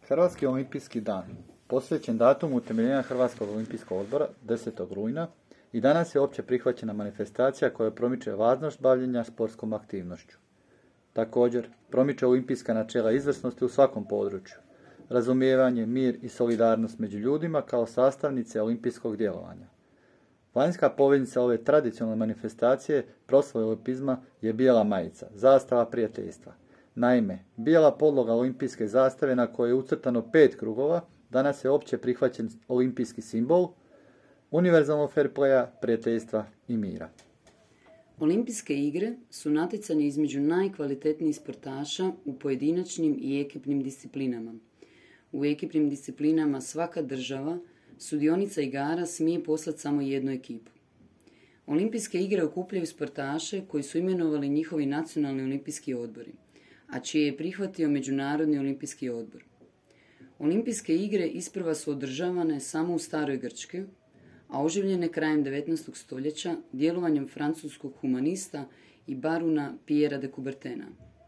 Hrvatski olimpijski dan, posvećen datumu utemeljenja Hrvatskog olimpijskog odbora 10. rujna i danas je opće prihvaćena manifestacija koja promiče važnost bavljenja sportskom aktivnošću. Također, promiče olimpijska načela izvrsnosti u svakom području, razumijevanje, mir i solidarnost među ljudima kao sastavnice olimpijskog djelovanja. Vanjska poveznica ove tradicionalne manifestacije proslave olimpizma je bijela majica, zastava prijateljstva. Naime, bijela podloga olimpijske zastave na kojoj je ucrtano 5 krugova, danas je opće prihvaćen olimpijski simbol univerzalnog fair playa, prijateljstva i mira. Olimpijske igre su natjecanje između najkvalitetnijih sportaša u pojedinačnim i ekipnim disciplinama. U ekipnim disciplinama svaka država, sudionica igara, smije poslati samo jednu ekipu. Olimpijske igre okupljaju sportaše koji su imenovali njihovi nacionalni olimpijski odbori, a čije je prihvatio Međunarodni olimpijski odbor. Olimpijske igre isprva su održavane samo u staroj Grčkoj, a oživljene krajem 19. stoljeća djelovanjem francuskog humanista i baruna Pierre de Coubertina.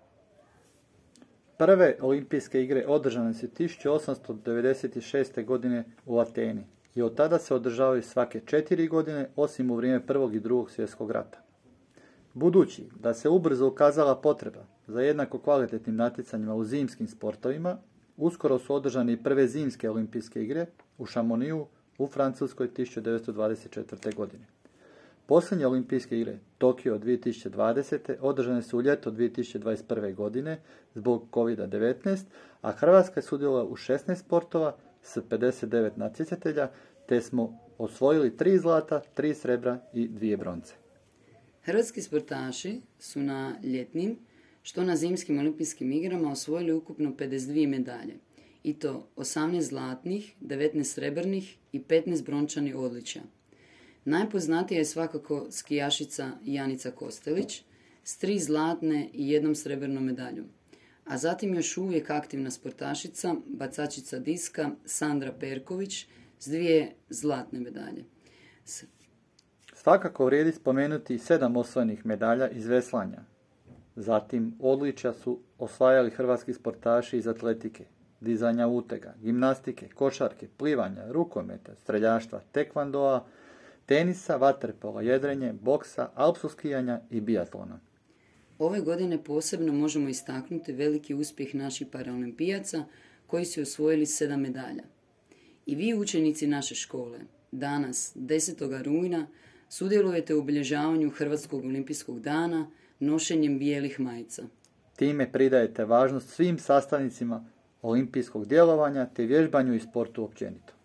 Prve olimpijske igre održane su 1896. godine u Ateni i od tada se održavaju svake 4 godine, osim u vrijeme Prvog i Drugog svjetskog rata. Budući da se ubrzo ukazala potreba za jednako kvalitetnim natjecanjima u zimskim sportovima, uskoro su održane i prve zimske olimpijske igre u Chamonixu u Francuskoj 1924. godine. Posljednje olimpijske igre, Tokio 2020. održane su u ljeto 2021. godine zbog COVID-19, a Hrvatska je sudjelovala u 16 sportova s 59 natjecatelja, te smo osvojili 3 zlata, 3 srebra i 2 bronce. Hrvatski sportaši su na ljetnim, što na zimskim olimpijskim igrama osvojili ukupno 52 medalje, i to 18 zlatnih, 19 srebrnih i 15 brončanih odličja. Najpoznatija je svakako skijašica Janica Kostelić s 3 zlatne i 1 srebrnom medaljom, a zatim još uvijek aktivna sportašica, bacačica diska Sandra Perković s 2 zlatne medalje. Svakako vrijedi spomenuti 7 osvojenih medalja iz veslanja. Zatim odličja su osvajali hrvatski sportaši iz atletike, dizanja utega, gimnastike, košarke, plivanja, rukometa, streljaštva, tekvandoa, tenisa, vaterpola, jedrenje, boksa, alpskog skijanja i biatlona. Ove godine posebno možemo istaknuti veliki uspjeh naših paraolimpijaca koji su osvojili 7 medalja. I vi, učenici naše škole, danas, 10. rujna, sudjelujete u obilježavanju Hrvatskog olimpijskog dana nošenjem bijelih majica. Time pridajete važnost svim sastavnicima olimpijskog djelovanja te vježbanju i sportu općenito.